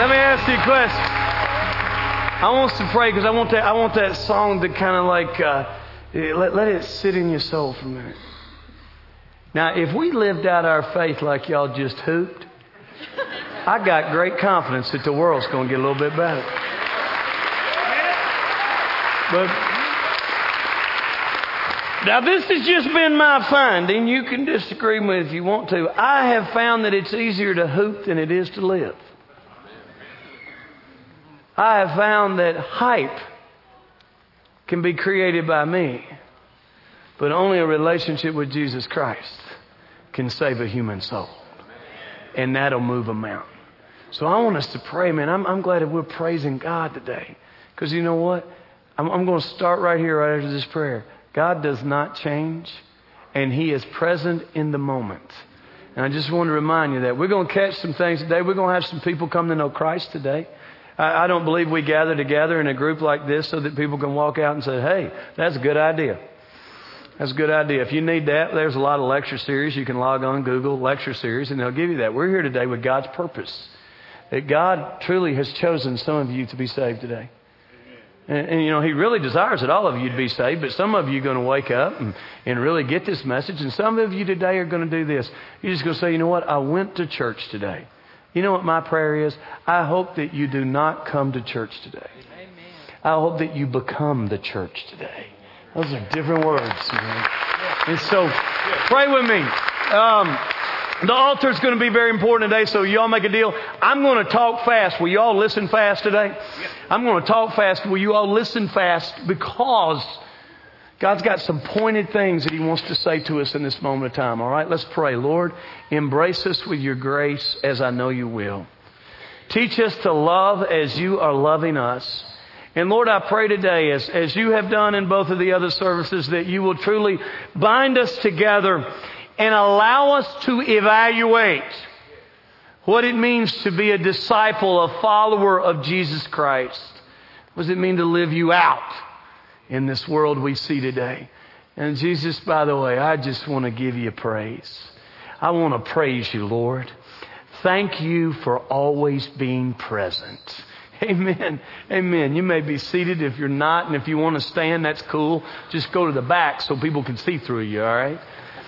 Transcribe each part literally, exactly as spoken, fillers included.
Let me ask you a question. I want us to pray because I want that. I want that song to kind of like uh, let let it sit in your soul for a minute. Now, if we lived out our faith like y'all just hooped, I got great confidence that the world's going to get a little bit better. But now, this has just been my finding. You can disagree with me if you want to. I have found that it's easier to hoop than it is to live. I have found that hype can be created by me, but only a relationship with Jesus Christ can save a human soul. And that'll move a mountain. So I want us to pray, man. I'm, I'm glad that we're praising God today. Because you know what? I'm, I'm going to start right here, right after this prayer. God does not change, and He is present in the moment. And I just want to remind you that we're going to catch some things today. We're going to have some people come to know Christ today. I, I don't believe we gather together in a group like this so that people can walk out and say, hey, that's a good idea. That's a good idea. If you need that, there's a lot of lecture series. You can log on, Google lecture series, and they'll give you that. We're here today with God's purpose. That God truly has chosen some of you to be saved today. And, and, you know, He really desires that all of you to be saved, but some of you are going to wake up and, and really get this message. And some of you today are going to do this. You're just going to say, you know what? I went to church today. You know what my prayer is? I hope that you do not come to church today. Amen. I hope that you become the church today. Those are different words, man. And so, pray with me. Um, the altar is going to be very important today, so y'all make a deal. I'm going to talk fast. Will you all listen fast today? I'm going to talk fast. Will you all listen fast? Because God's got some pointed things that He wants to say to us in this moment of time. All right, let's pray. Lord, embrace us with your grace as I know you will. Teach us to love as you are loving us. And Lord, I pray today, as, as you have done in both of the other services, that you will truly bind us together and allow us to evaluate what it means to be a disciple, a follower of Jesus Christ. What does it mean to live you out in this world we see today? And Jesus, by the way, I just want to give you praise. I want to praise you, Lord. Thank you for always being present. Amen. Amen. You may be seated if you're not, and if you want to stand, that's cool. Just go to the back so people can see through you, all right?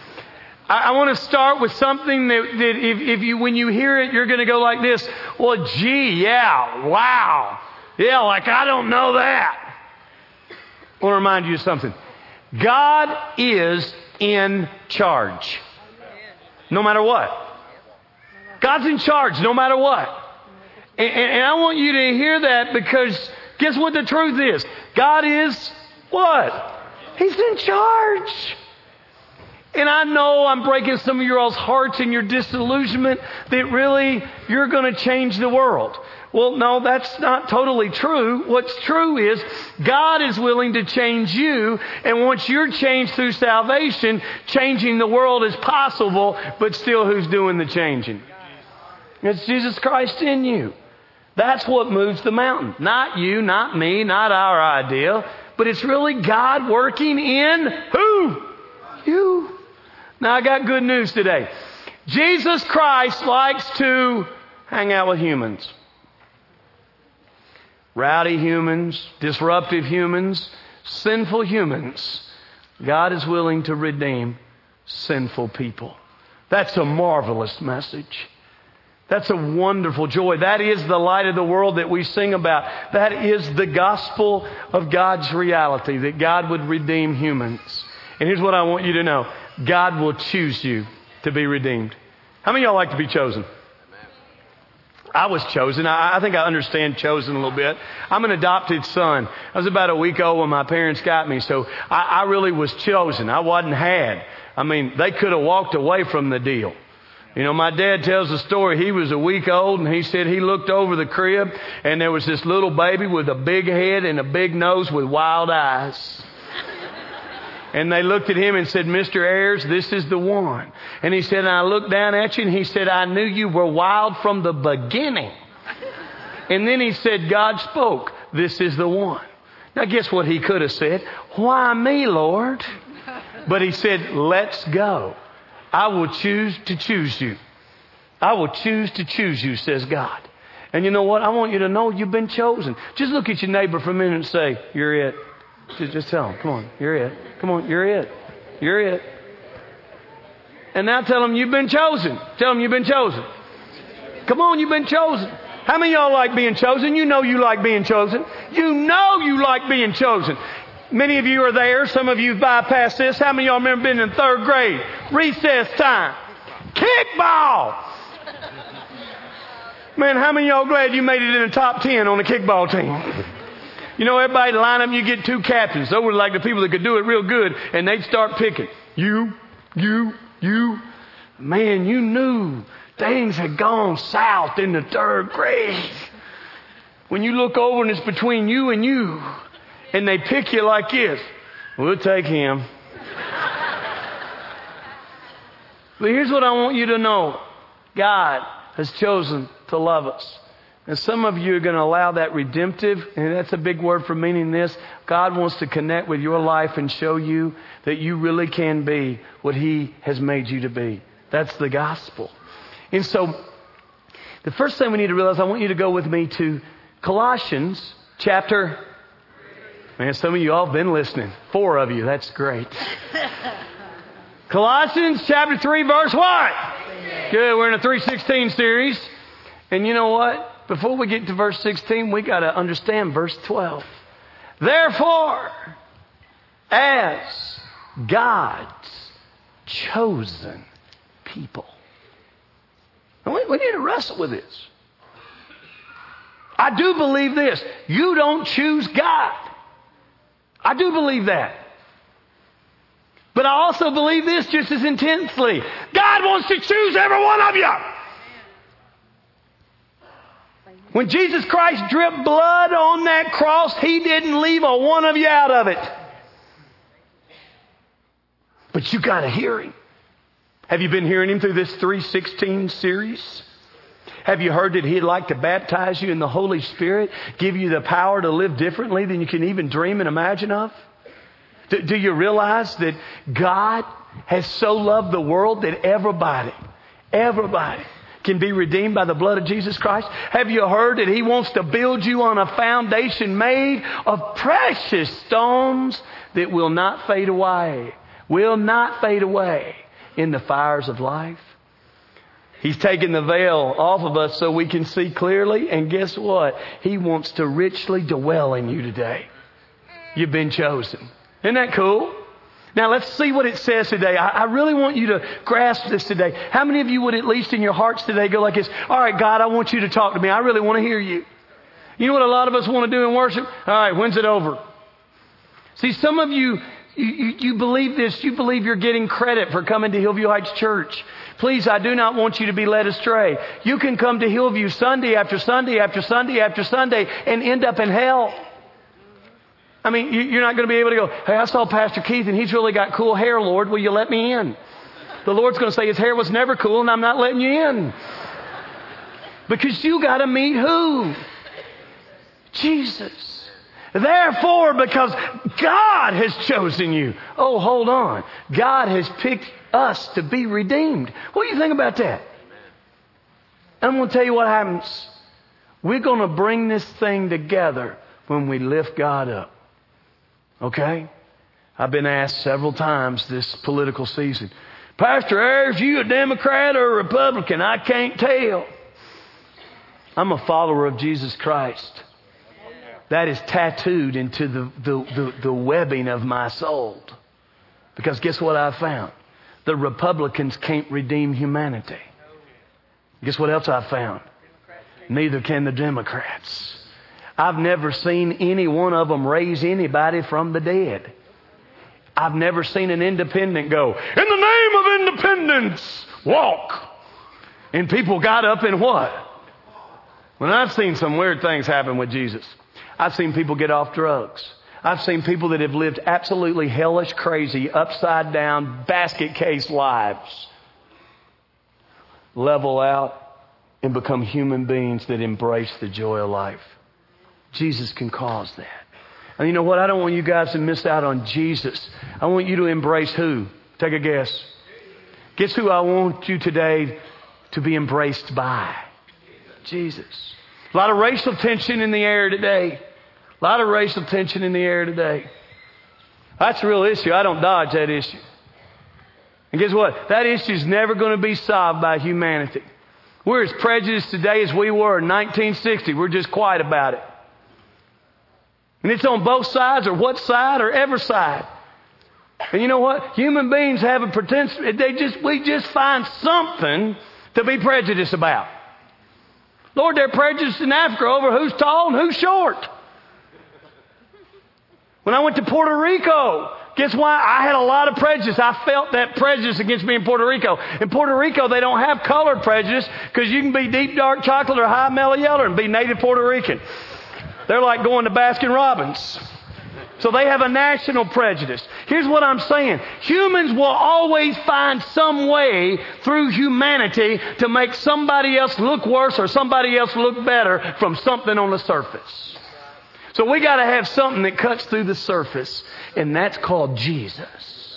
I, I want to start with something that, that if, if you, when you hear it, you're going to go like this. Well, gee, yeah, wow. Yeah, like I don't know that. I want to remind you of something. God is in charge. No matter what. God's in charge no matter what. And, and I want you to hear that because guess what the truth is? God is what? He's in charge. And I know I'm breaking some of your all's hearts in your disillusionment that really you're going to change the world. Well, no, that's not totally true. What's true is God is willing to change you. And once you're changed through salvation, changing the world is possible. But still, who's doing the changing? It's Jesus Christ in you. That's what moves the mountain. Not you, not me, not our idea. But it's really God working in who? You. Now, I got good news today. Jesus Christ likes to hang out with humans. Rowdy humans, disruptive humans, sinful humans. God is willing to redeem sinful people. That's a marvelous message. That's a wonderful joy. That is the light of the world that we sing about. That is the gospel of God's reality, that God would redeem humans. And here's what I want you to know. God will choose you to be redeemed. How many of y'all like to be chosen? I was chosen. I, I think I understand chosen a little bit. I'm an adopted son. I was about a week old when my parents got me, so I, I really was chosen. I wasn't had. I mean, they could have walked away from the deal. You know, my dad tells the story. He was a week old, and he said he looked over the crib, and there was this little baby with a big head and a big nose with wild eyes. And they looked at him and said, Mister Ayers, this is the one. And he said, and I looked down at you, and he said, I knew you were wild from the beginning. And then he said, God spoke, this is the one. Now, guess what he could have said? Why me, Lord? But he said, let's go. I will choose to choose you. I will choose to choose you, says God. And you know what? I want you to know you've been chosen. Just look at your neighbor for a minute and say, you're it. Just, just tell him, come on, you're it. Come on, you're it. You're it. And now tell them you've been chosen. Tell them you've been chosen. Come on, you've been chosen. How many of y'all like being chosen? You know you like being chosen. You know you like being chosen. Many of you are there. Some of you bypassed this. How many of y'all remember being in third grade? Recess time. Kickball. Man, how many of y'all glad you made it in the top ten on the kickball team? You know, everybody line up and you get two captains. Those were like the people that could do it real good. And they'd start picking. You, you, you. Man, you knew things had gone south in the third grade. When you look over and it's between you and you. And they pick you like this. We'll take him. But here's what I want you to know. God has chosen to love us. And some of you are going to allow that redemptive, and that's a big word for meaning this. God wants to connect with your life and show you that you really can be what He has made you to be. That's the gospel. And so, the first thing we need to realize, I want you to go with me to Colossians chapter... Man, some of you all have been listening. Four of you. That's great. Colossians chapter three, verse what? Good. We're in a three sixteen series. And you know what? Before we get to verse sixteen, we got to understand verse twelve. Therefore, as God's chosen people. And we, we need to wrestle with this. I do believe this. You don't choose God. I do believe that. But I also believe this just as intensely. God wants to choose every one of you. When Jesus Christ dripped blood on that cross, He didn't leave a one of you out of it. But you got to hear Him. Have you been hearing Him through this three sixteen series? Have you heard that He'd like to baptize you in the Holy Spirit, give you the power to live differently than you can even dream and imagine of? Do, do you realize that God has so loved the world that everybody, everybody can be redeemed by the blood of Jesus Christ? Have you heard that He wants to build you on a foundation made of precious stones that will not fade away, will not fade away in the fires of life? He's taken the veil off of us so we can see clearly. And guess what? He wants to richly dwell in you today. You've been chosen. Isn't that cool? Now let's see what it says today. I, I really want you to grasp this today. How many of you would at least in your hearts today go like this? All right, God, I want you to talk to me. I really want to hear you. You know what a lot of us want to do in worship? All right, when's it over? See, some of you, you, you, you believe this. You believe you're getting credit for coming to Hillview Heights Church. Please, I do not want you to be led astray. You can come to Hillview Sunday after Sunday after Sunday after Sunday and end up in hell. I mean, you're not going to be able to go, hey, I saw Pastor Keith and he's really got cool hair, Lord. Will you let me in? The Lord's going to say his hair was never cool and I'm not letting you in. Because you got to meet who? Jesus. Therefore, because God has chosen you. Oh, hold on. God has picked us to be redeemed. What do you think about that? And I'm going to tell you what happens. We're going to bring this thing together when we lift God up. Okay? I've been asked several times this political season, Pastor Ayers, you a Democrat or a Republican? I can't tell. I'm a follower of Jesus Christ. That is tattooed into the, the, the, the webbing of my soul. Because guess what I found? The Republicans can't redeem humanity. Guess what else I found? Neither can the Democrats. I've never seen any one of them raise anybody from the dead. I've never seen an independent go, in the name of independence, walk. And people got up and what? When I've seen some weird things happen with Jesus. I've seen people get off drugs. I've seen people that have lived absolutely hellish, crazy, upside down, basket case lives level out and become human beings that embrace the joy of life. Jesus can cause that. And you know what? I don't want you guys to miss out on Jesus. I want you to embrace who? Take a guess. Guess who I want you today to be embraced by? Jesus. A lot of racial tension in the air today. A lot of racial tension in the air today. That's a real issue. I don't dodge that issue. And guess what? That issue is never going to be solved by humanity. We're as prejudiced today as we were in nineteen sixty. We're just quiet about it. And it's on both sides, or what side, or every side. And you know what? Human beings have a potential. They just we just find something to be prejudiced about. Lord, they're prejudiced in Africa over who's tall and who's short. When I went to Puerto Rico, guess why? I had a lot of prejudice. I felt that prejudice against me in Puerto Rico. In Puerto Rico, they don't have colored prejudice because you can be deep dark chocolate or high mellow yellow and be native Puerto Rican. They're like going to Baskin Robbins. So they have a national prejudice. Here's what I'm saying. Humans will always find some way through humanity to make somebody else look worse or somebody else look better from something on the surface. So we got to have something that cuts through the surface, and that's called Jesus.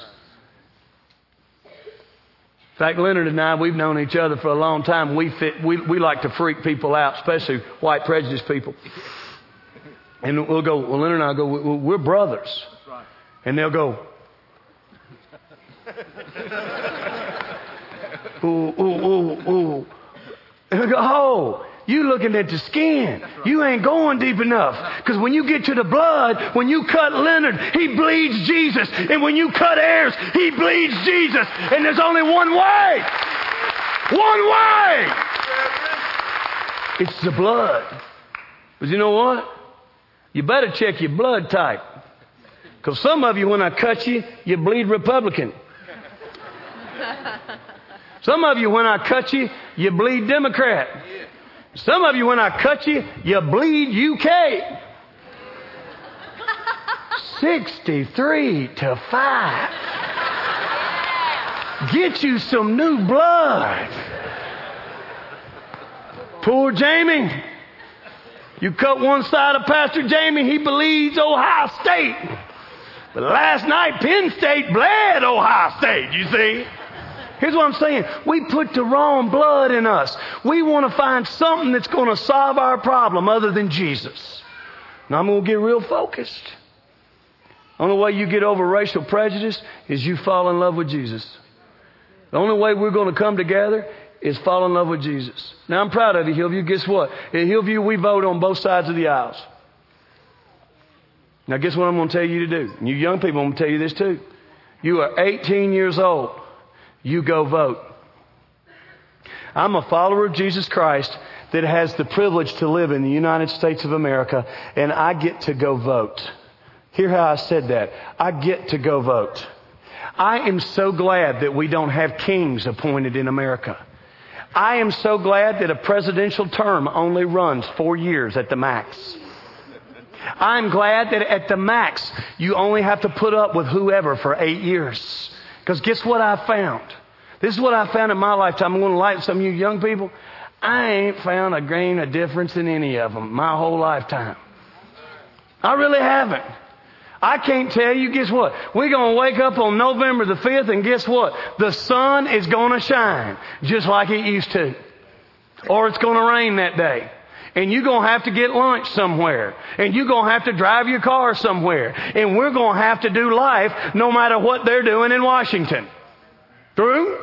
In fact, Leonard and I, we've known each other for a long time. We fit. We, we like to freak people out, especially white prejudiced people. And we'll go, well, Leonard and I go, we're brothers. And they'll go, ooh, ooh, ooh, ooh. And we go, oh, you looking at the skin. You ain't going deep enough. Because when you get to the blood, when you cut Leonard, he bleeds Jesus. And when you cut Ayers, he bleeds Jesus. And there's only one way. One way. It's the blood. But you know what? You better check your blood type. Because some of you, when I cut you, you bleed Republican. Some of you, when I cut you, you bleed Democrat. Some of you, when I cut you, you bleed U K. sixty-three to five. Get you some new blood. Poor Jamie. You cut one side of Pastor Jamie, he bleeds Ohio State. But last night, Penn State bled Ohio State, you see. Here's what I'm saying. We put the wrong blood in us. We want to find something that's going to solve our problem other than Jesus. Now, I'm going to get real focused. The only way you get over racial prejudice is you fall in love with Jesus. The only way we're going to come together is fall in love with Jesus. Now, I'm proud of you, Hillview. Guess what? At Hillview, we vote on both sides of the aisles. Now, guess what I'm going to tell you to do? And you young people, I'm going to tell you this too. You are eighteen years old. You go vote. I'm a follower of Jesus Christ that has the privilege to live in the United States of America, and I get to go vote. Hear how I said that. I get to go vote. I am so glad that we don't have kings appointed in America. I am so glad that a presidential term only runs four years at the max. I'm glad that at the max, you only have to put up with whoever for eight years. Because guess what I found? This is what I found in my lifetime. I'm going to light some of you young people. I ain't found a grain of difference in any of them my whole lifetime. I really haven't. I can't tell you, guess what? We're going to wake up on November the fifth, and guess what? The sun is going to shine just like it used to. Or it's going to rain that day. And you're going to have to get lunch somewhere. And you're going to have to drive your car somewhere. And we're going to have to do life no matter what they're doing in Washington. True?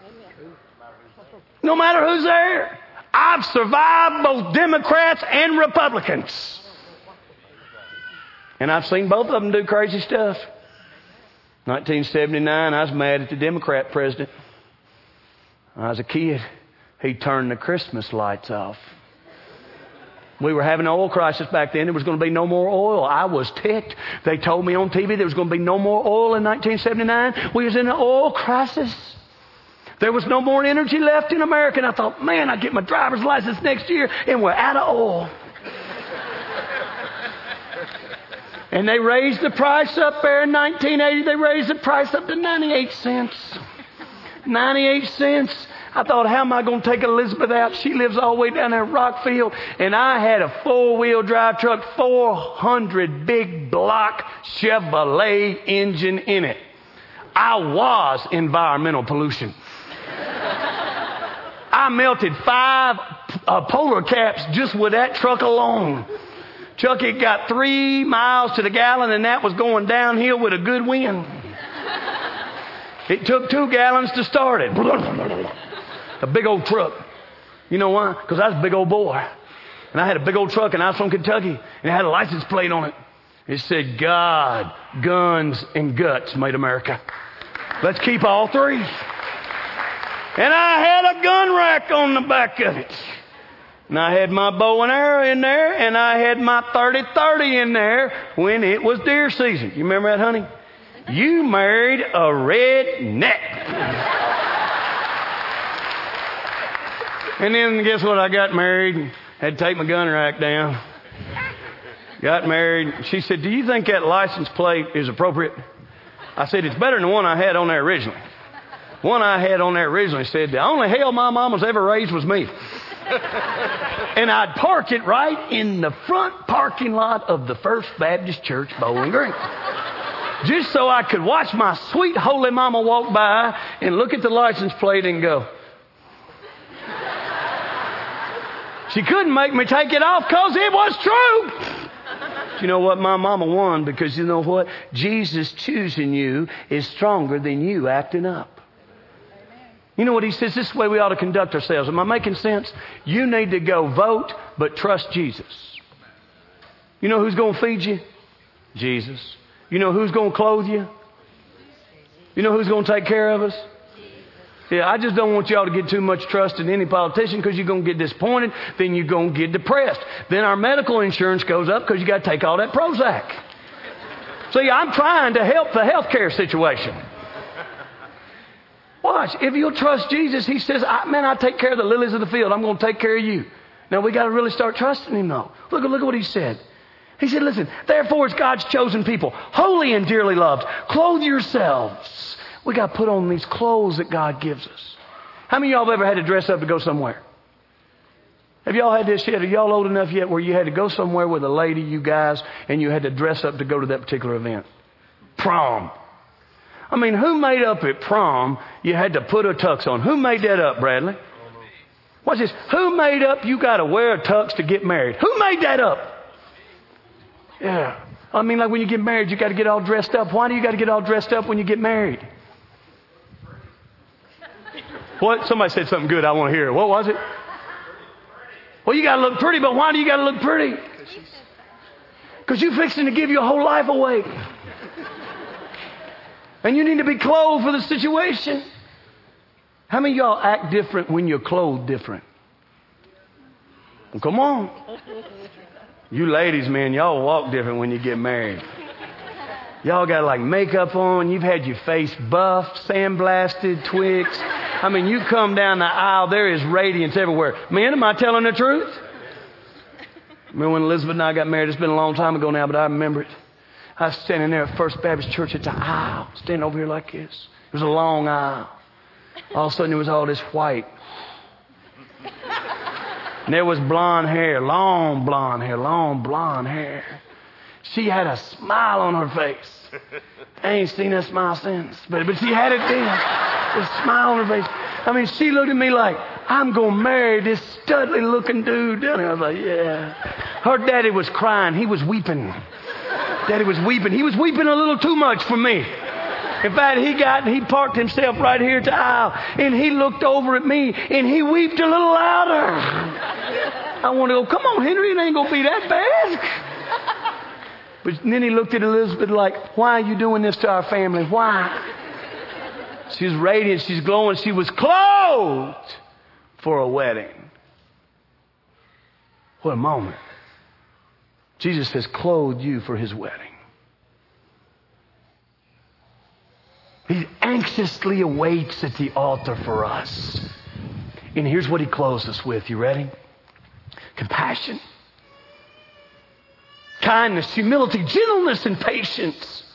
No matter who's there. I've survived both Democrats and Republicans. And I've seen both of them do crazy stuff. nineteen seventy-nine, I was mad at the Democrat president. When I was a kid, he turned the Christmas lights off. We were having an oil crisis back then. There was going to be no more oil. I was ticked. They told me on T V there was going to be no more oil in nineteen seventy-nine. We was in an oil crisis. There was no more energy left in America. And I thought, man, I get my driver's license next year and we're out of oil. And they raised the price up there in nineteen eighty. They raised the price up to ninety-eight cents. ninety-eight cents. I thought, how am I going to take Elizabeth out? She lives all the way down there in Rockfield. And I had a four-wheel drive truck, four hundred big block Chevrolet engine in it. I was environmental pollution. I melted five uh, polar caps just with that truck alone. Chucky got three miles to the gallon, and that was going downhill with a good wind. It took two gallons to start it. A big old truck. You know why? Because I was a big old boy. And I had a big old truck, and I was from Kentucky, and it had a license plate on it. It said, God, guns, and guts made America. Let's keep all three. And I had a gun rack on the back of it. And I had my bow and arrow in there, and I had my thirty thirty in there when it was deer season. You remember that, honey? You married a redneck. And then guess what? I got married. Had to take my gun rack down. Got married. She said, do you think that license plate is appropriate? I said, it's better than the one I had on there originally. One I had on there originally said, the only hell my mom was ever raised was me. And I'd park it right in the front parking lot of the First Baptist Church, Bowling Green. Just so I could watch my sweet holy mama walk by and look at the license plate and go. She couldn't make me take it off because it was true. But you know what? My mama won because you know what? Jesus choosing you is stronger than you acting up. You know what he says? This is the way we ought to conduct ourselves. Am I making sense? You need to go vote, but trust Jesus. You know who's going to feed you? Jesus. You know who's going to clothe you? You know who's going to take care of us? Yeah, I just don't want y'all to get too much trust in any politician because you're going to get disappointed. Then you're going to get depressed. Then our medical insurance goes up because you got to take all that Prozac. See, I'm trying to help the healthcare situation. Watch. If you'll trust Jesus, he says, I, man, I take care of the lilies of the field. I'm going to take care of you. Now, we got to really start trusting him, though. Look, look at what he said. He said, listen, therefore, as God's chosen people, holy and dearly loved, clothe yourselves. We got to put on these clothes that God gives us. How many of y'all have ever had to dress up to go somewhere? Have y'all had this yet? Are y'all old enough yet where you had to go somewhere with a lady, you guys, and you had to dress up to go to that particular event? Prom. I mean, who made up at prom you had to put a tux on? Who made that up, Bradley? Watch this. Who made up you got to wear a tux to get married? Who made that up? Yeah. I mean, like when you get married, you got to get all dressed up. Why do you got to get all dressed up when you get married? What? Somebody said something good. I want to hear it. What was it? Well, you got to look pretty, but why do you got to look pretty? Because you're fixing to give your whole life away. And you need to be clothed for the situation. How many of y'all act different when you're clothed different? Well, come on. You ladies, man, y'all walk different when you get married. Y'all got like makeup on. You've had your face buffed, sandblasted, twigs. I mean, you come down the aisle, there is radiance everywhere. Man, am I telling the truth? Remember when Elizabeth and I got married? It's been a long time ago now, but I remember it. I was standing there at First Baptist Church at the aisle, standing over here like this. It was a long aisle. All of a sudden, there was all this white. And there was blonde hair, long blonde hair, long blonde hair. She had a smile on her face. I ain't seen that smile since, but, but she had it then. A smile on her face. I mean, she looked at me like, I'm going to marry this studly looking dude down here. I was like, yeah. Her daddy was crying. He was weeping. Daddy was weeping. He was weeping a little too much for me. In fact, he got he parked himself right here at the aisle, and he looked over at me, and he wept a little louder. I want to go, come on, Henry, it ain't going to be that bad. But then he looked at Elizabeth like, why are you doing this to our family? Why? She's radiant. She's glowing. She was clothed for a wedding. What a moment. Jesus has clothed you for his wedding. He anxiously awaits at the altar for us. And here's what he clothes us with. You ready? Compassion, kindness, humility, gentleness, and patience.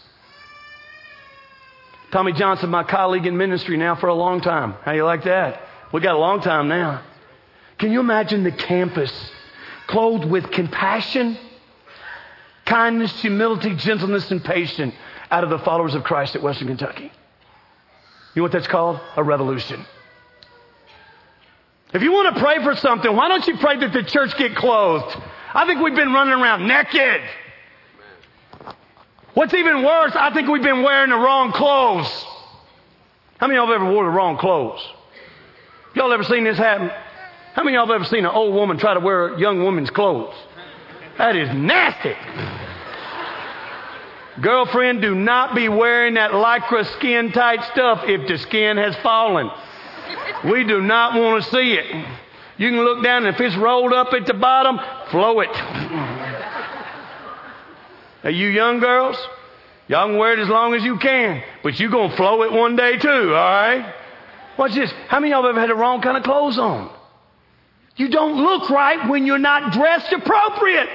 Tommy Johnson, my colleague in ministry now for a long time. How you like that? We got a long time now. Can you imagine the campus clothed with compassion, kindness, humility, gentleness, and patience out of the followers of Christ at Western Kentucky? You know what that's called? A revolution. If you want to pray for something, why don't you pray that the church get clothed? I think we've been running around naked. What's even worse, I think we've been wearing the wrong clothes. How many of y'all have ever wore the wrong clothes? Y'all ever seen this happen? How many of y'all have ever seen an old woman try to wear a young woman's clothes? That is nasty. Girlfriend, do not be wearing that lycra skin tight stuff if the skin has fallen. We do not want to see it. You can look down and if it's rolled up at the bottom, flow it. Now you young girls, y'all can wear it as long as you can, but you're going to flow it one day too, all right? Watch this. How many of y'all have ever had the wrong kind of clothes on? You don't look right when you're not dressed appropriate.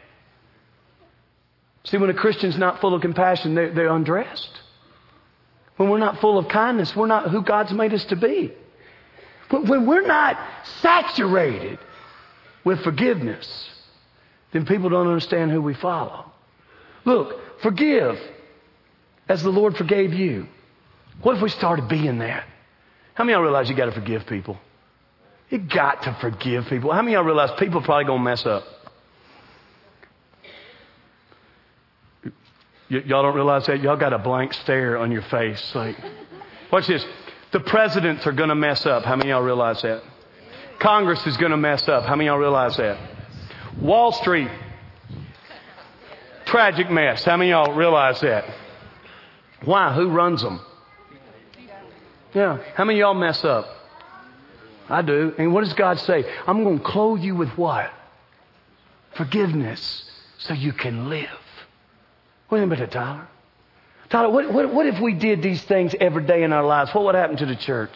See, when a Christian's not full of compassion, they're, they're undressed. When we're not full of kindness, we're not who God's made us to be. But when we're not saturated with forgiveness, then people don't understand who we follow. Look, forgive as the Lord forgave you. What if we started being that? How many of y'all realize you got to forgive people? You got to forgive people. How many of y'all realize people are probably going to mess up? Y- y'all don't realize that? Y'all got a blank stare on your face. Like, watch this. The presidents are going to mess up. How many of y'all realize that? Congress is going to mess up. How many of y'all realize that? Wall Street, tragic mess. How many of y'all realize that? Why? Who runs them? Yeah. How many of y'all mess up? I do. And what does God say? I'm going to clothe you with what? Forgiveness, so you can live. Wait a minute, Tyler. Tyler, what, what, what if we did these things every day in our lives? What would happen to the church?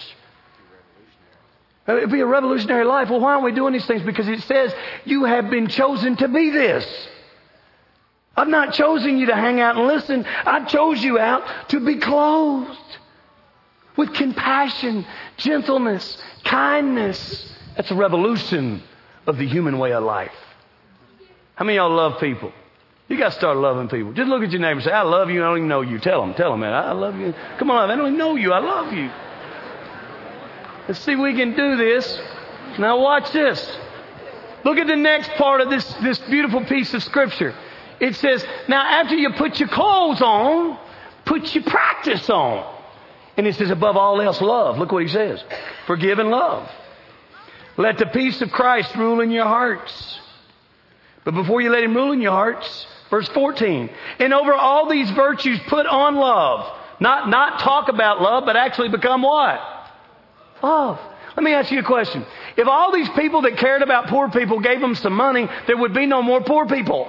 It would be a revolutionary life. Well, why aren't we doing these things? Because it says you have been chosen to be this. I've not chosen you to hang out and listen. I chose you out to be clothed with compassion, gentleness, kindness. That's a revolution of the human way of life. How many of y'all love people? You got to start loving people. Just look at your neighbor and say, I love you. I don't even know you. Tell them. Tell them, man. I love you. Come on. I don't even know you. I love you. Let's see if we can do this. Now watch this. Look at the next part of this, this beautiful piece of Scripture. It says, now after you put your clothes on, put your practice on. And it says, above all else, love. Look what he says. Forgive and love. Let the peace of Christ rule in your hearts. But before you let him rule in your hearts, verse fourteen, and over all these virtues put on love. Not, not talk about love, but actually become what? Love. Let me ask you a question. If all these people that cared about poor people gave them some money, there would be no more poor people.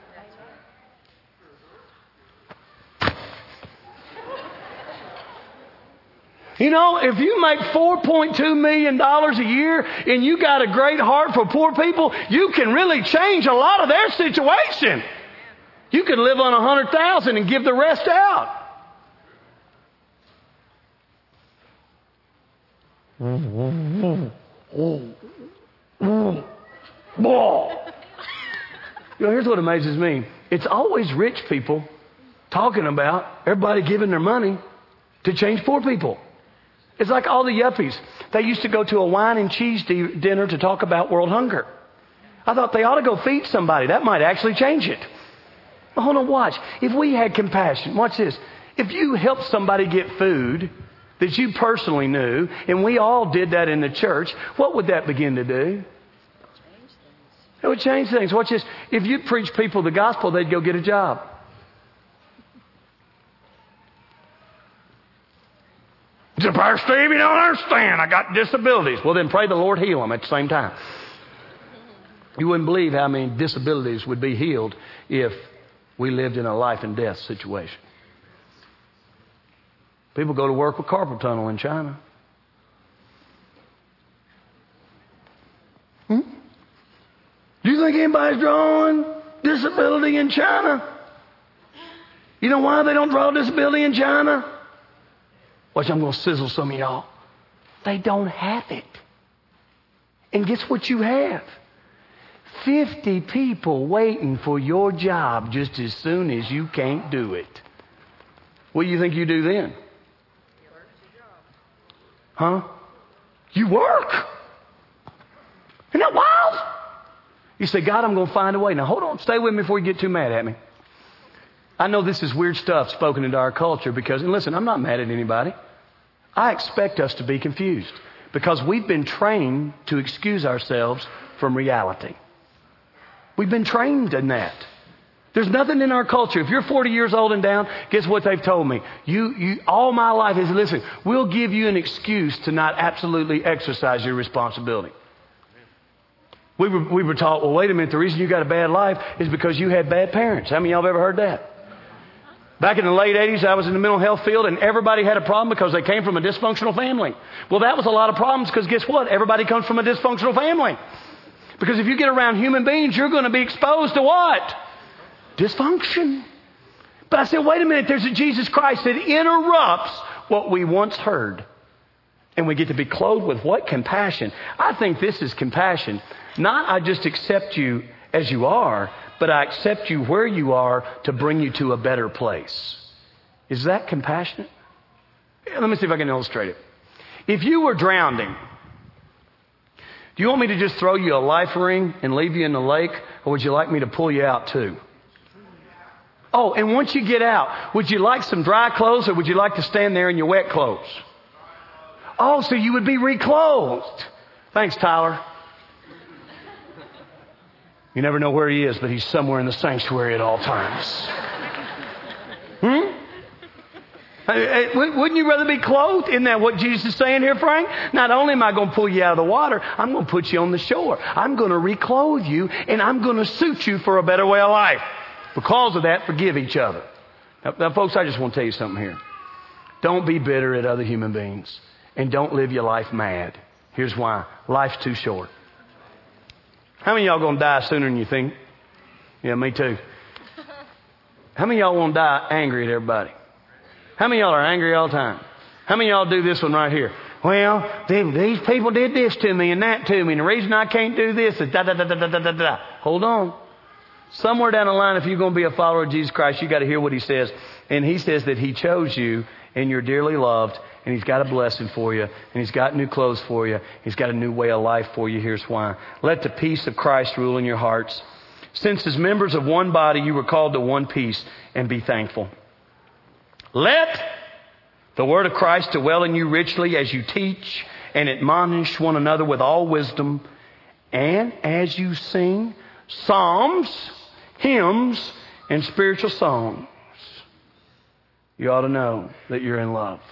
You know, if you make four point two million dollars a year and you got a great heart for poor people, you can really change a lot of their situation. You could live on a hundred thousand and give the rest out. You know, here's what amazes me. It's always rich people talking about everybody giving their money to change poor people. It's like all the yuppies. They used to go to a wine and cheese di- dinner to talk about world hunger. I thought they ought to go feed somebody. That might actually change it. But hold on, watch. If we had compassion, watch this. If you helped somebody get food that you personally knew, and we all did that in the church, what would that begin to do? It would change things. Watch this. If you preach people the gospel, they'd go get a job. Pastor Steve, you don't understand. I got disabilities. Well, then pray the Lord heal them at the same time. You wouldn't believe how many disabilities would be healed if we lived in a life and death situation. People go to work with carpal tunnel in China. Hmm? Do you think anybody's drawing disability in China? You know why they don't draw disability in China? Watch, I'm going to sizzle some of y'all. They don't have it. And guess what you have? fifty people waiting for your job just as soon as you can't do it. What do you think you do then? Huh? You work. Isn't that wild? You say, God, I'm going to find a way. Now, hold on. Stay with me before you get too mad at me. I know this is weird stuff spoken into our culture because, and listen, I'm not mad at anybody. I expect us to be confused because we've been trained to excuse ourselves from reality. We've been trained in that. There's nothing in our culture. If you're forty years old and down, guess what they've told me? You, you, all my life is, listen, we'll give you an excuse to not absolutely exercise your responsibility. We were, we were taught, well, wait a minute, the reason you got a bad life is because you had bad parents. How many of y'all have ever heard that? Back in the late eighties, I was in the mental health field, and everybody had a problem because they came from a dysfunctional family. Well, that was a lot of problems because guess what? Everybody comes from a dysfunctional family. Because if you get around human beings, you're going to be exposed to what? Dysfunction. But I said, wait a minute, there's a Jesus Christ that interrupts what we once heard. And we get to be clothed with what? Compassion. I think this is compassion. Not I just accept you as you are, but I accept you where you are to bring you to a better place. Is that compassionate? Let me see if I can illustrate it. If you were drowning, do you want me to just throw you a life ring and leave you in the lake? Or would you like me to pull you out too? Oh, and once you get out, would you like some dry clothes or would you like to stand there in your wet clothes? Oh, so you would be reclothed. Thanks, Tyler. You never know where he is, but he's somewhere in the sanctuary at all times. Hmm? Wouldn't you rather be clothed? Isn't that what Jesus is saying here, Frank? Not only am I going to pull you out of the water, I'm going to put you on the shore. I'm going to reclothe you, and I'm going to suit you for a better way of life. Because of that, forgive each other. Now, now, folks, I just want to tell you something here. Don't be bitter at other human beings, and don't live your life mad. Here's why. Life's too short. How many of y'all going to die sooner than you think? Yeah, me too. How many of y'all want to die angry at everybody? How many of y'all are angry all the time? How many of y'all do this one right here? Well, they, these people did this to me and that to me, and the reason I can't do this is da da da da da da da da. Hold on. Somewhere down the line, if you're going to be a follower of Jesus Christ, you got to hear what He says. And He says that He chose you, and you're dearly loved, and He's got a blessing for you, and He's got new clothes for you. He's got a new way of life for you. Here's why. Let the peace of Christ rule in your hearts. Since as members of one body, you were called to one peace, and be thankful. Let the word of Christ dwell in you richly as you teach and admonish one another with all wisdom, and as you sing psalms, hymns, and spiritual songs. You ought to know that you're in love.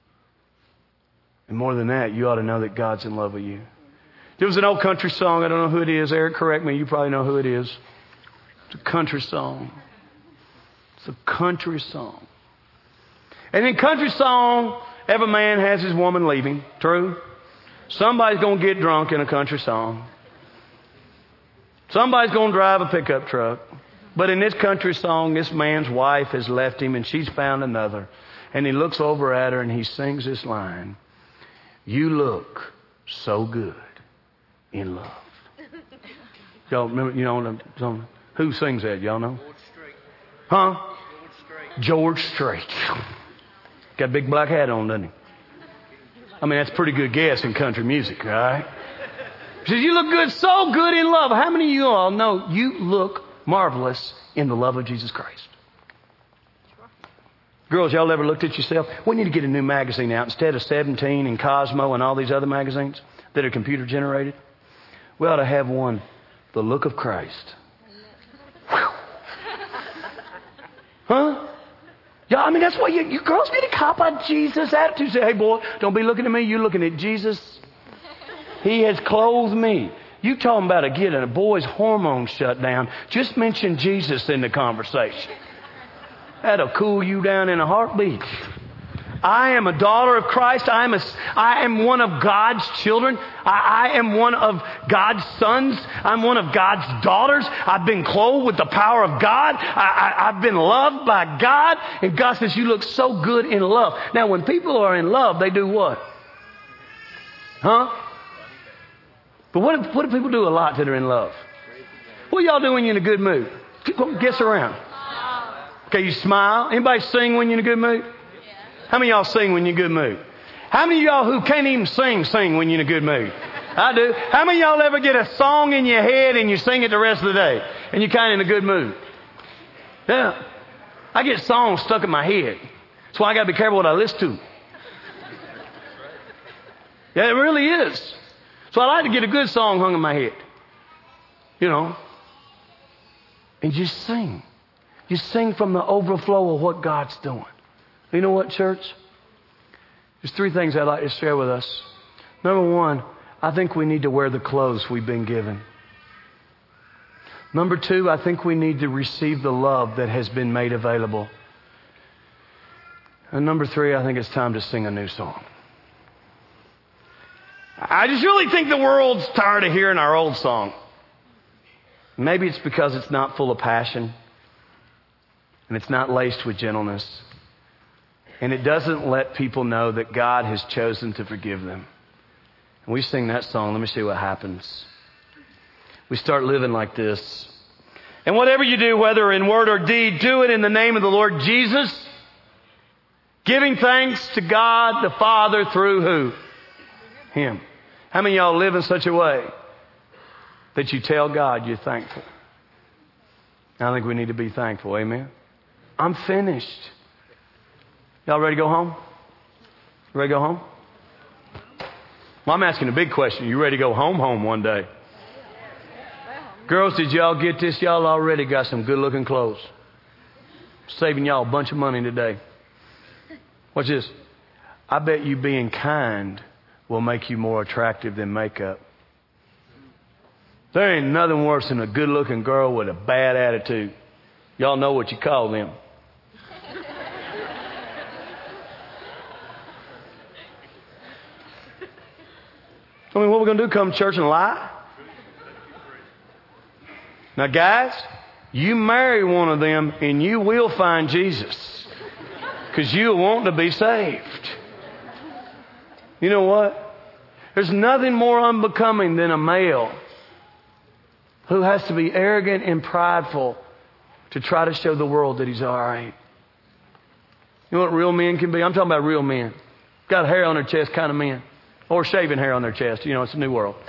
And more than that, you ought to know that God's in love with you. There was an old country song. I don't know who it is. Eric, correct me. You probably know who it is. It's a country song. It's a country song. And in country song, every man has his woman leaving. True? Somebody's going to get drunk in a country song. Somebody's going to drive a pickup truck. But in this country song, this man's wife has left him and she's found another. And he looks over at her and he sings this line. You look so good in love. Y'all remember, you know, who sings that? Y'all know? George Strait. Huh? George Strait. George Strait. Got a big black hat on, doesn't he? I mean, that's a pretty good guess in country music, all right? He says, you look good, so good in love. How many of you all know you look marvelous in the love of Jesus Christ? Girls, y'all ever looked at yourself? We need to get a new magazine out. Instead of seventeen and Cosmo and all these other magazines that are computer generated, we ought to have one, The Look of Christ. Huh? Yeah, I mean, that's why you, you girls need to copy Jesus' attitude. Say, hey, boy, don't be looking at me. You're looking at Jesus. He has clothed me. You talking about a getting a boy's hormones shut down. Just mention Jesus in the conversation. That'll cool you down in a heartbeat. I am a daughter of Christ. I am, a, I am one of God's children. I, I am one of God's sons. I'm one of God's daughters. I've been clothed with the power of God. I, I, I've been loved by God. And God says, you look so good in love. Now, when people are in love, they do what? Huh? But what do, what do people do a lot that are in love? What do y'all do when you're in a good mood? Guess around. Okay, you smile. Anybody sing when you're in a good mood? How many of y'all sing when you're in a good mood? How many of y'all who can't even sing, sing when you're in a good mood? I do. How many of y'all ever get a song in your head and you sing it the rest of the day? And you're kind of in a good mood? Yeah. I get songs stuck in my head. That's why I got to be careful what I listen to. Yeah, it really is. So I like to get a good song hung in my head. You know. And you sing. You sing from the overflow of what God's doing. You know what, church? There's three things I'd like to share with us. Number one, I think we need to wear the clothes we've been given. Number two, I think we need to receive the love that has been made available. And number three, I think it's time to sing a new song. I just really think the world's tired of hearing our old song. Maybe it's because it's not full of passion. And it's not laced with gentleness. And it doesn't let people know that God has chosen to forgive them. And we sing that song. Let me see what happens. We start living like this. And whatever you do, whether in word or deed, do it in the name of the Lord Jesus. Giving thanks to God the Father through who? Him. How many of y'all live in such a way that you tell God you're thankful? I think we need to be thankful. Amen. I'm finished. Y'all ready to go home? Ready to go home? Well, I'm asking a big question. You ready to go home home one day? Girls, did y'all get this? Y'all already got some good looking clothes. Saving y'all a bunch of money today. Watch this. I bet you being kind will make you more attractive than makeup. There ain't nothing worse than a good looking girl with a bad attitude. Y'all know what you call them. I mean, what are we going to do? Come to church and lie? Now, guys, you marry one of them and you will find Jesus. Because you want to be saved. You know what? There's nothing more unbecoming than a male who has to be arrogant and prideful to try to show the world that he's all right. You know what real men can be? I'm talking about real men. Got hair on their chest kind of men. Or shaving hair on their chest. You know, it's a new world.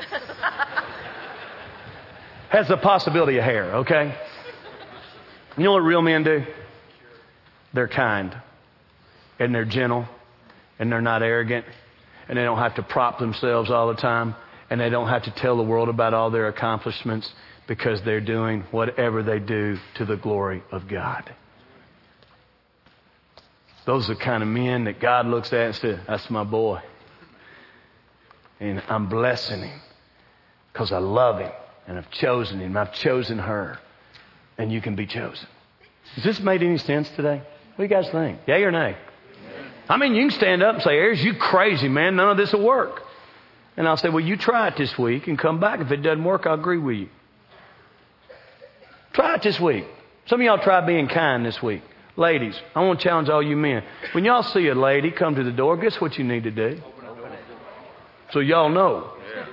Has the possibility of hair, okay? You know what real men do? They're kind. And they're gentle. And they're not arrogant. And they don't have to prop themselves all the time. And they don't have to tell the world about all their accomplishments. Because they're doing whatever they do to the glory of God. Those are the kind of men that God looks at and says, that's my boy. And I'm blessing him because I love him and I've chosen him. I've chosen her. And you can be chosen. Has this made any sense today? What do you guys think? Yay or nay? I mean, you can stand up and say, Ayers, you crazy, man. None of this will work. And I'll say, well, you try it this week and come back. If it doesn't work, I'll agree with you. Try it this week. Some of y'all try being kind this week. Ladies, I want to challenge all you men. When y'all see a lady come to the door, guess what you need to do? So y'all know.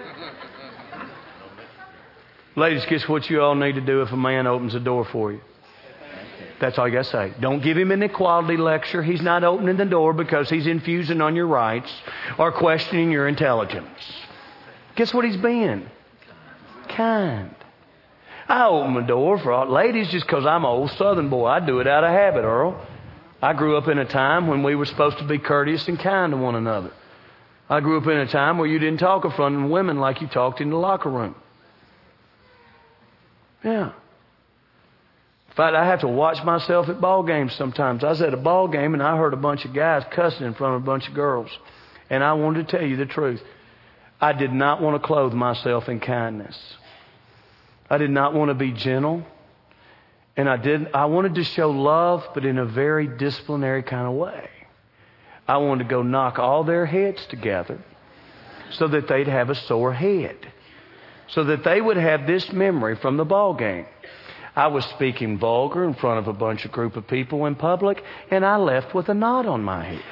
Ladies, guess what you all need to do if a man opens the door for you? That's all you got to say. Don't give him an equality lecture. He's not opening the door because he's infusing on your rights or questioning your intelligence. Guess what he's being? Kind. I open the door for all ladies just because I'm an old Southern boy. I do it out of habit, Earl. I grew up in a time when we were supposed to be courteous and kind to one another. I grew up in a time where you didn't talk in front of women like you talked in the locker room. Yeah. In fact, I have to watch myself at ball games sometimes. I was at a ball game and I heard a bunch of guys cussing in front of a bunch of girls. And I wanted to tell you the truth. I did not want to clothe myself in kindness. I did not want to be gentle. And I did. I wanted to show love, but in a very disciplinary kind of way. I wanted to go knock all their heads together so that they'd have a sore head. So that they would have this memory from the ball game. I was speaking vulgar in front of a bunch of group of people in public, and I left with a knot on my head.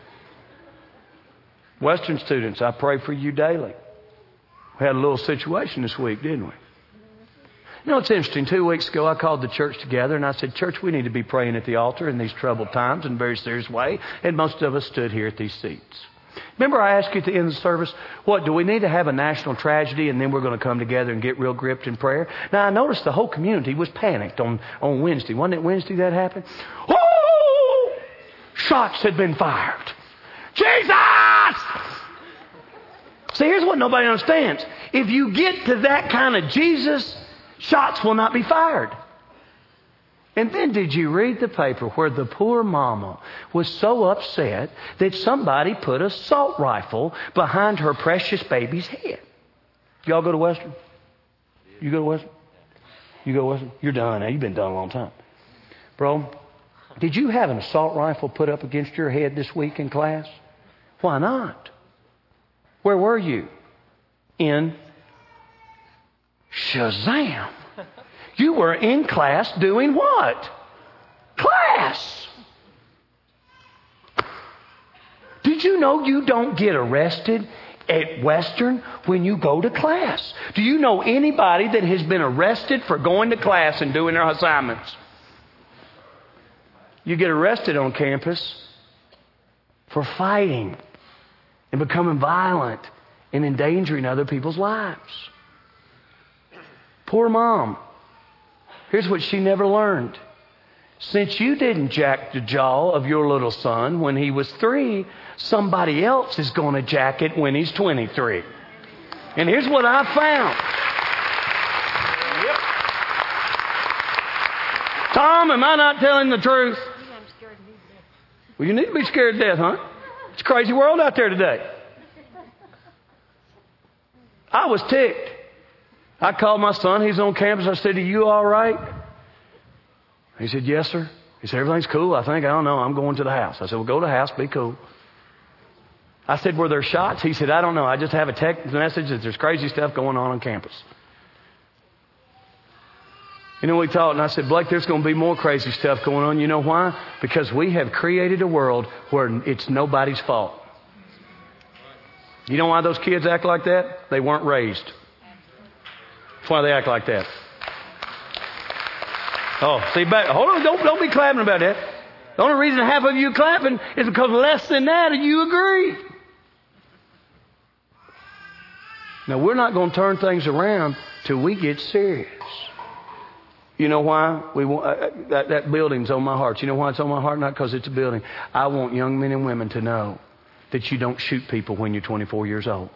Western students, I pray for you daily. We had a little situation this week, didn't we? You know, it's interesting. Two weeks ago, I called the church together and I said, church, we need to be praying at the altar in these troubled times in a very serious way. And most of us stood here at these seats. Remember I asked you at the end of the service, what, do we need to have a national tragedy and then we're going to come together and get real gripped in prayer? Now, I noticed the whole community was panicked on, on Wednesday. Wasn't it Wednesday that happened? Oh! Shots had been fired. Jesus! See, here's what nobody understands. If you get to that kind of Jesus, shots will not be fired. And then did you read the paper where the poor mama was so upset that somebody put a assault rifle behind her precious baby's head? Y'all go to Western? You go to Western? You go to Western? You're done now. You've been done a long time. Bro, did you have an assault rifle put up against your head this week in class? Why not? Where were you? In Shazam. You were in class doing what? Class. Did you know you don't get arrested at Western when you go to class? Do you know anybody that has been arrested for going to class and doing their assignments? You get arrested on campus for fighting and becoming violent and endangering other people's lives. Poor mom. Here's what she never learned. Since you didn't jack the jaw of your little son when he was three, somebody else is going to jack it when he's twenty-three. And here's what I found. Yep. Tom, am I not telling the truth? Well, you need to be scared to death, huh? It's a crazy world out there today. I was ticked. I called my son. He's on campus. I said, are you all right? He said, yes, sir. He said, everything's cool. I think, I don't know. I'm going to the house. I said, well, go to the house. Be cool. I said, were there shots? He said, I don't know. I just have a text message that there's crazy stuff going on on campus. You know, we talked, and I said, Blake, there's going to be more crazy stuff going on. You know why? Because we have created a world where it's nobody's fault. You know why those kids act like that? They weren't raised. That's why they act like that. Oh, see, back, hold on, don't, don't be clapping about that. The only reason half of you clapping is because less than that you agree. Now, we're not going to turn things around till we get serious. You know why? We want, uh, that, that building's on my heart. You know why it's on my heart? Not because it's a building. I want young men and women to know that you don't shoot people when you're twenty-four years old.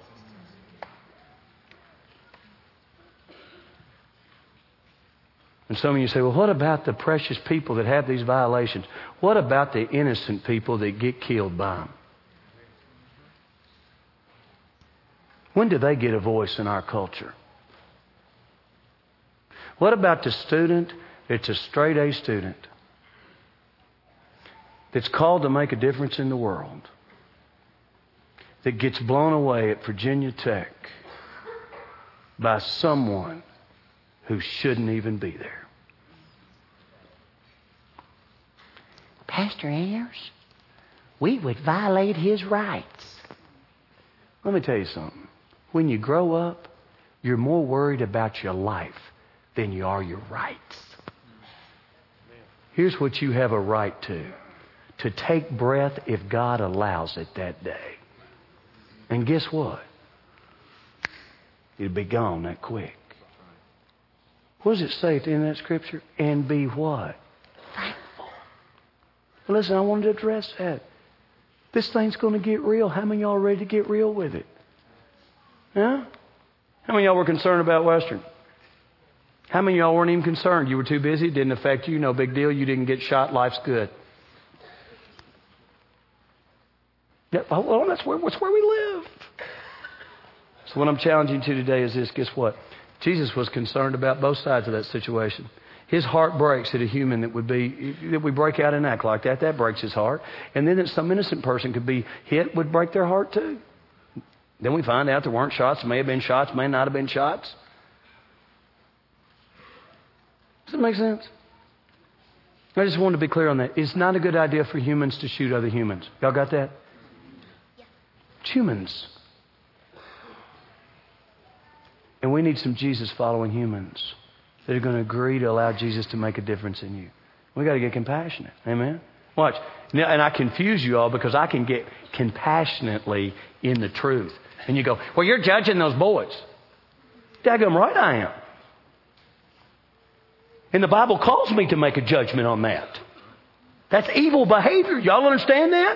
And some of you say, well, what about the precious people that have these violations? What about the innocent people that get killed by them? When do they get a voice in our culture? What about the student that's a straight A student that's called to make a difference in the world, that gets blown away at Virginia Tech by someone who shouldn't even be there? Pastor Ayers, we would violate his rights. Let me tell you something. When you grow up, you're more worried about your life than you are your rights. Here's what you have a right to. To take breath if God allows it that day. And guess what? It'll be gone that quick. What does it say at the end of that scripture? And be what? Thankful. Well, listen, I wanted to address that. This thing's going to get real. How many of y'all are ready to get real with it? Huh? How many of y'all were concerned about Western? How many of y'all weren't even concerned? You were too busy. It didn't affect you. No big deal. You didn't get shot. Life's good. Yeah, well, that's where, that's where we live. So what I'm challenging you to today is this. Guess what? Jesus was concerned about both sides of that situation. His heart breaks at a human that would be, that we break out and act like that. That breaks his heart. And then that some innocent person could be hit would break their heart too. Then we find out there weren't shots. May have been shots. May not have been shots. Does that make sense? I just wanted to be clear on that. It's not a good idea for humans to shoot other humans. Y'all got that? Yeah. It's humans. And we need some Jesus-following humans that are going to agree to allow Jesus to make a difference in you. We've got to get compassionate. Amen? Watch. Now, and I confuse you all because I can get compassionately in the truth. And you go, well, you're judging those boys. Daggum right I am. And the Bible calls me to make a judgment on that. That's evil behavior. Y'all understand that?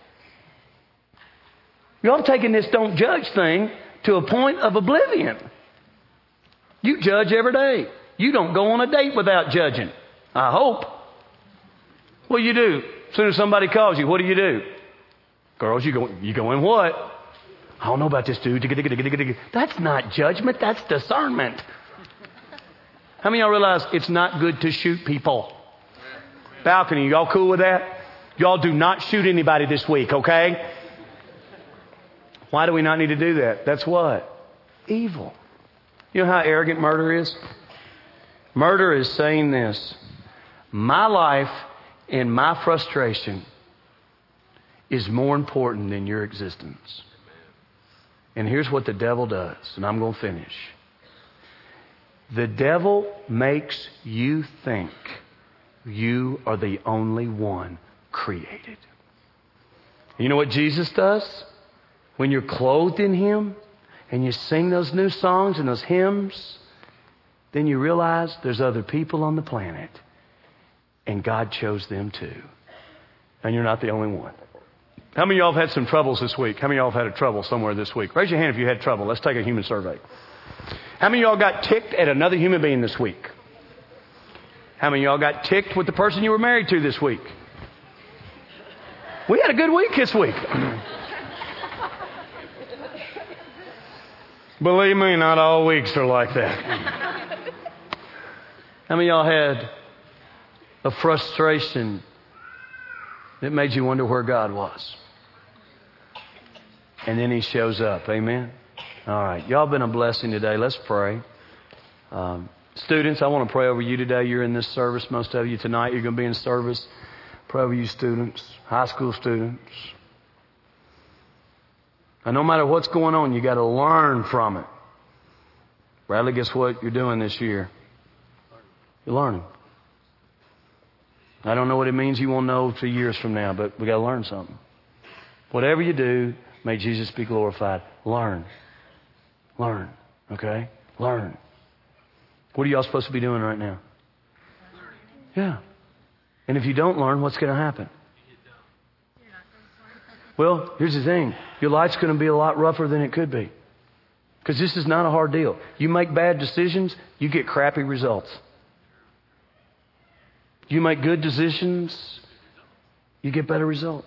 Y'all taking this don't judge thing to a point of oblivion. You judge every day. You don't go on a date without judging. I hope. What do you do? As soon as somebody calls you, what do you do? Girls, you go, you go in what? I don't know about this dude. That's not judgment. That's discernment. How many of y'all realize it's not good to shoot people? Balcony, y'all cool with that? Y'all do not shoot anybody this week, okay? Why do we not need to do that? That's what? Evil. You know how arrogant murder is? Murder is saying this. My life and my frustration is more important than your existence. And here's what the devil does, and I'm going to finish. The devil makes you think you are the only one created. You know what Jesus does? When you're clothed in Him and you sing those new songs and those hymns, then you realize there's other people on the planet and God chose them too. And you're not the only one. How many of y'all have had some troubles this week? How many of y'all have had a trouble somewhere this week? Raise your hand if you had trouble. Let's take a human survey. How many of y'all got ticked at another human being this week? How many of y'all got ticked with the person you were married to this week? We had a good week this week. Believe me, not all weeks are like that. How many of y'all had a frustration that made you wonder where God was? And then He shows up. Amen? All right. Y'all been a blessing today. Let's pray. Um, students, I want to pray over you today. You're in this service. Most of you tonight, you're going to be in service. Pray over you students, high school students. And no matter what's going on, you got to learn from it. Bradley, guess what you're doing this year? You're learning. I don't know what it means. You won't know two years from now, but we got to learn something. Whatever you do, may Jesus be glorified. Learn. Learn. Okay? Learn. What are y'all supposed to be doing right now? Yeah. And if you don't learn, what's going to happen? Well, here's the thing. Your life's going to be a lot rougher than it could be. Because this is not a hard deal. You make bad decisions, you get crappy results. You make good decisions, you get better results.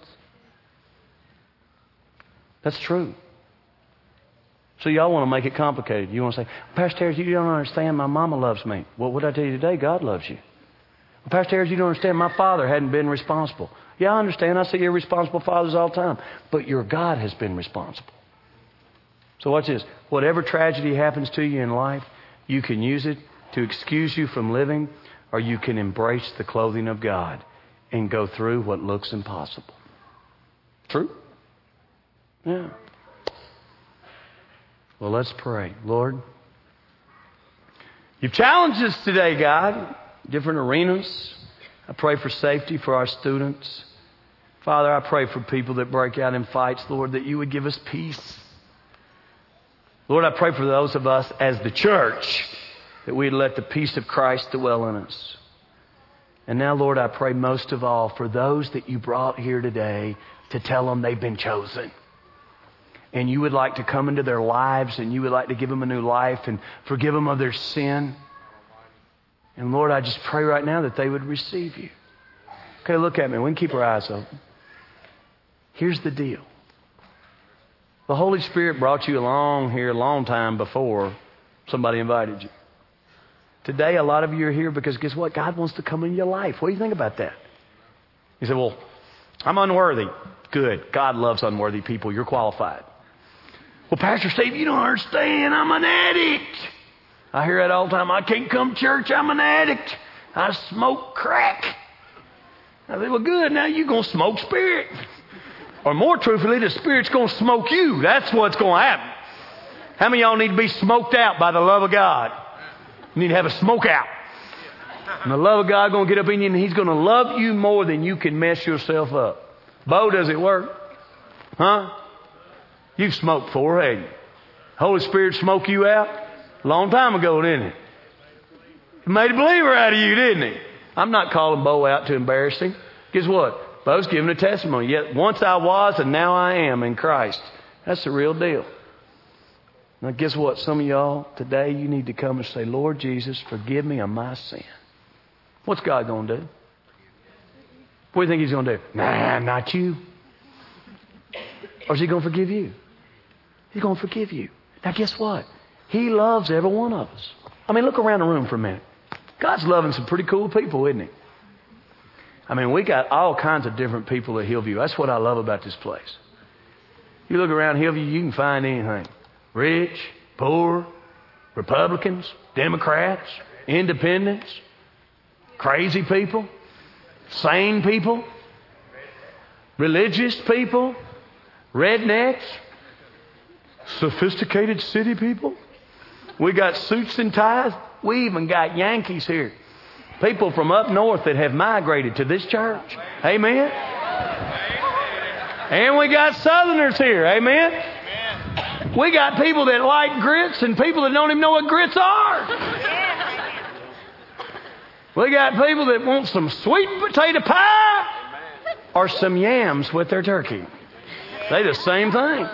That's true. So y'all want to make it complicated. You want to say, Pastor Harris, you don't understand. My mama loves me. Well, what did I tell you today? God loves you. Well, Pastor Harris, you don't understand. My father hadn't been responsible. Yeah, I understand. I see irresponsible fathers all the time. But your God has been responsible. So watch this. Whatever tragedy happens to you in life, you can use it to excuse you from living, or you can embrace the clothing of God and go through what looks impossible. True? Yeah. Well, let's pray. Lord, You've challenged us today, God, different arenas. I pray for safety for our students. Father, I pray for people that break out in fights, Lord, that You would give us peace. Lord, I pray for those of us as the church that we'd let the peace of Christ dwell in us. And now, Lord, I pray most of all for those that You brought here today to tell them they've been chosen. And You would like to come into their lives and You would like to give them a new life and forgive them of their sin. And Lord, I just pray right now that they would receive You. Okay, look at me. We can keep our eyes open. Here's the deal. The Holy Spirit brought you along here a long time before somebody invited you. Today, a lot of you are here because guess what? God wants to come in your life. What do you think about that? You say, well, I'm unworthy. Good. God loves unworthy people. You're qualified. Well, Pastor Steve, you don't understand. I'm an addict. I hear that all the time. I can't come to church. I'm an addict. I smoke crack. I say, well, good. Now you're going to smoke spirit. Or more truthfully, the Spirit's going to smoke you. That's what's going to happen. How many of y'all need to be smoked out by the love of God? You need to have a smoke out. And the love of God going to get up in you, and He's going to love you more than you can mess yourself up. Bo, does it work? Huh? You've smoked before, haven't you? Holy Spirit smoke you out? A long time ago, didn't it? He made a believer out of you, didn't He? I'm not calling Bo out to embarrass him. Guess what? Bo's giving a testimony. Yet once I was and now I am in Christ. That's the real deal. Now guess what? Some of y'all today, you need to come and say, Lord Jesus, forgive me of my sin. What's God going to do? What do you think He's going to do? Nah, not you. Or is He going to forgive you? He's going to forgive you. Now guess what? He loves every one of us. I mean, look around the room for a minute. God's loving some pretty cool people, isn't He? I mean, we got all kinds of different people at Hillview. That's what I love about this place. You look around Hillview, you can find anything. Rich, poor, Republicans, Democrats, independents, crazy people, sane people, religious people, rednecks, sophisticated city people. We got suits and ties. We even got Yankees here. People from up north that have migrated to this church. Amen. And we got Southerners here. Amen. We got people that like grits and people that don't even know what grits are. We got people that want some sweet potato pie or some yams with their turkey. They the same thing.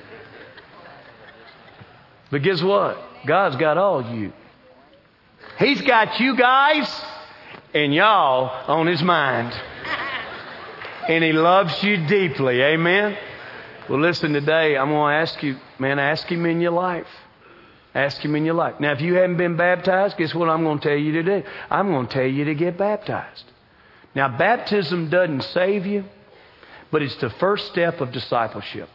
But guess what? God's got all you. He's got you guys and y'all on His mind. And He loves you deeply. Amen? Well, listen, today I'm going to ask you, man, ask Him in your life. Ask Him in your life. Now, if you haven't been baptized, guess what I'm going to tell you to do? I'm going to tell you to get baptized. Now, baptism doesn't save you, but it's the first step of discipleship.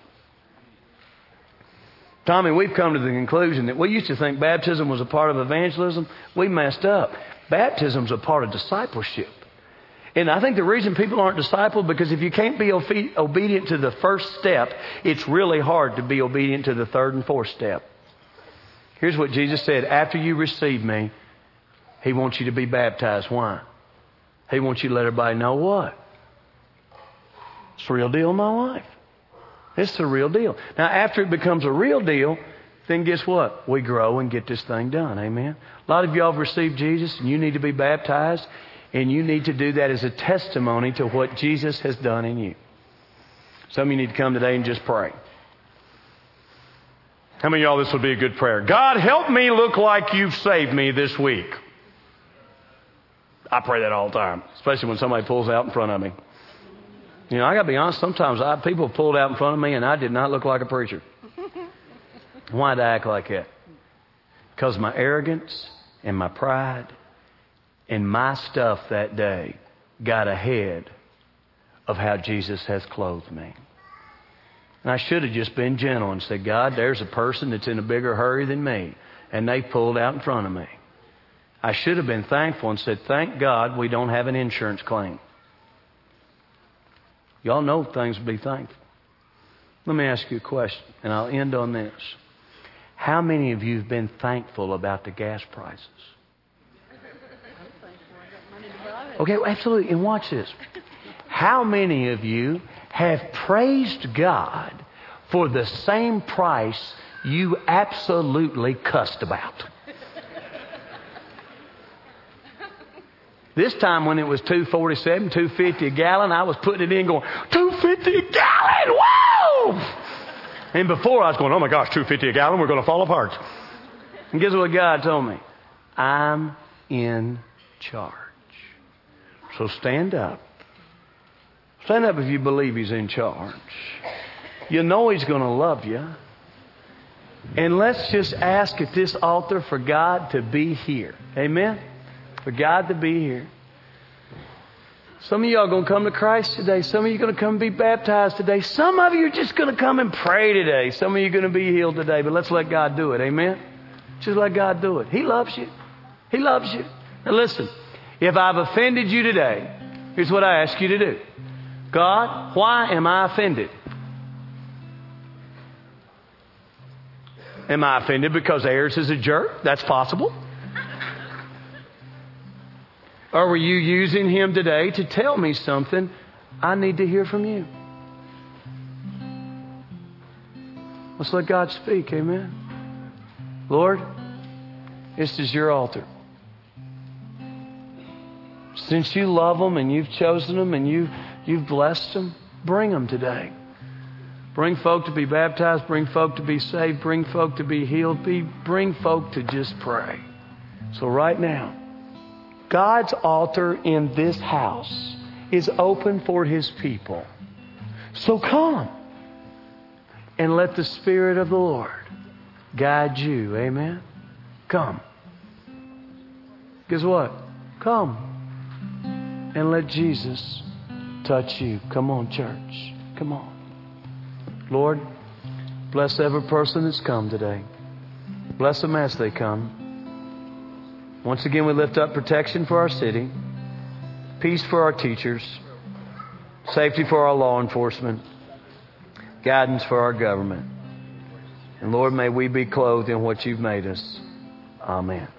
Tommy, we've come to the conclusion that we used to think baptism was a part of evangelism. We messed up. Baptism's a part of discipleship. And I think the reason people aren't discipled, because if you can't be obe- obedient to the first step, it's really hard to be obedient to the third and fourth step. Here's what Jesus said. After you receive me, He wants you to be baptized. Why? He wants you to let everybody know what? It's the real deal in my life. It's the real deal. Now, after it becomes a real deal, then guess what? We grow and get this thing done. Amen? A lot of y'all have received Jesus, and you need to be baptized, and you need to do that as a testimony to what Jesus has done in you. Some of you need to come today and just pray. How many of y'all, this would be a good prayer? God, help me look like You've saved me this week. I pray that all the time, especially when somebody pulls out in front of me. You know, I got to be honest, sometimes I, people pulled out in front of me and I did not look like a preacher. Why did I act like that? Because my arrogance and my pride and my stuff that day got ahead of how Jesus has clothed me. And I should have just been gentle and said, God, there's a person that's in a bigger hurry than me, and they pulled out in front of me. I should have been thankful and said, thank God we don't have an insurance claim. Y'all know things to be thankful. Let me ask you a question, and I'll end on this. How many of you have been thankful about the gas prices? Okay, absolutely. And watch this. How many of you have praised God for the same price you absolutely cussed about? This time when it was two forty-seven, two fifty a gallon, I was putting it in going, two fifty a gallon, whoa! And before I was going, oh my gosh, two fifty a gallon, we're going to fall apart. And guess what God told me? I'm in charge. So stand up. Stand up if you believe He's in charge. You know He's going to love you. And let's just ask at this altar for God to be here. Amen? For God to be here. Some of you are going to come to Christ today. Some of you are going to come and be baptized today. Some of you are just going to come and pray today. Some of you are going to be healed today. But let's let God do it. Amen? Just let God do it. He loves you. He loves you. Now listen. If I've offended you today, here's what I ask you to do. God, why am I offended? Am I offended because Ayers is a jerk? That's possible. Or were you using him today to tell me something I need to hear from you? Let's let God speak. Amen. Lord, this is your altar. Since you love them and you've chosen them and you, you've blessed them, bring them today. Bring folk to be baptized. Bring folk to be saved. Bring folk to be healed. Be, bring folk to just pray. So right now, God's altar in this house is open for His people. So come and let the Spirit of the Lord guide you. Amen? Come. Guess what? Come and let Jesus touch you. Come on, church. Come on. Lord, bless every person that's come today. Bless them as they come. Once again, we lift up protection for our city, peace for our teachers, safety for our law enforcement, guidance for our government. And Lord, may we be clothed in what you've made us. Amen.